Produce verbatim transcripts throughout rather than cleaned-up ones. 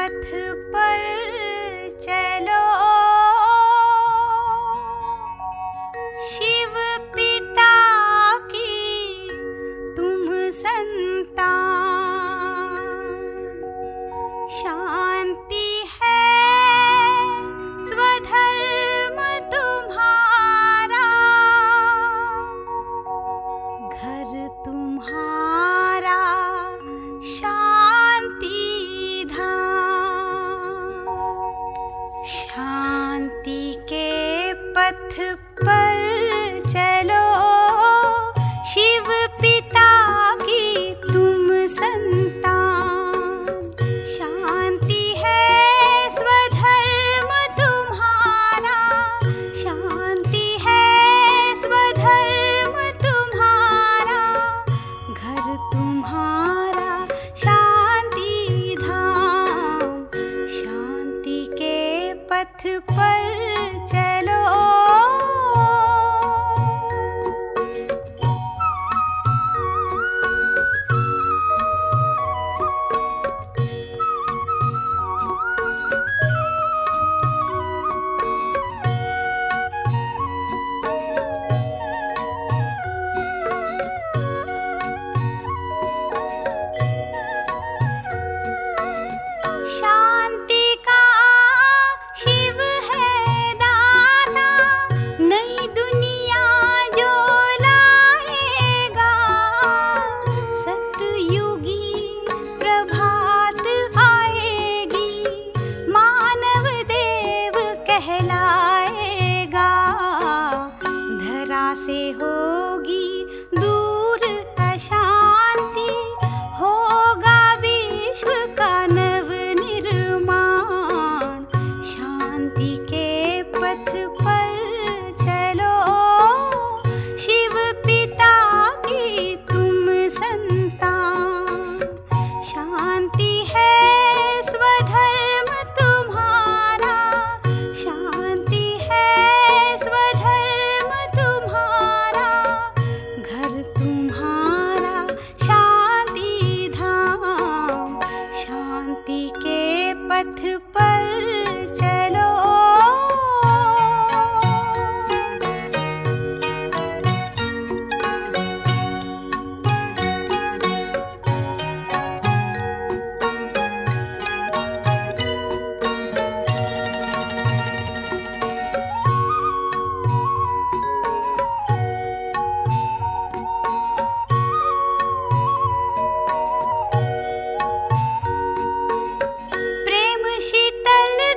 पथ पर चलो, शिव पिता की तुम संतान। शांति है स्वधर्म तुम्हारा, घर तुम्हारा शांति धाम। शांति के पथ पर चलो, शिव पिता की तुम संतान। शांति है स्वधर्म तुम्हारा, शांति है स्वधर्म तुम्हारा, घर तुम्हारा शांति धाम। शांति के पथ पर चलो। शांति का शिव है दाता, नई दुनिया जो लाएगा। सतयुगी प्रभात आएगी, मानव देव कहलाएगा। धरा से होगी दूर अशांति, होगा विश्व का नव निर्माण। शांति के पथ पर चलो, शिव पिता की तुम संतान। शांति है स्वधर्म तुम्हारा, शांति है स्वधर्म तुम्हारा, घर तुम्हारा शांति धाम। शांति के पथ पर चलो। प्रेम शीतल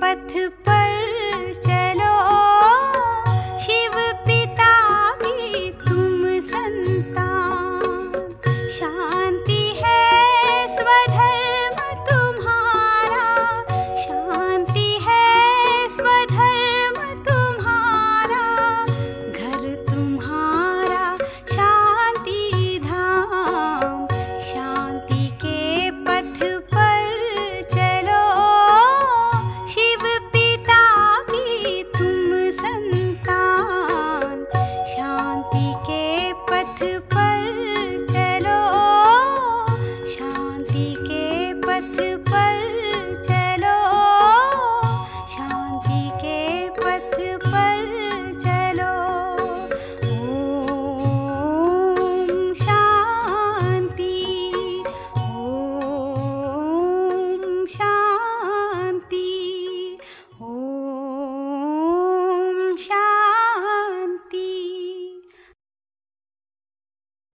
पथ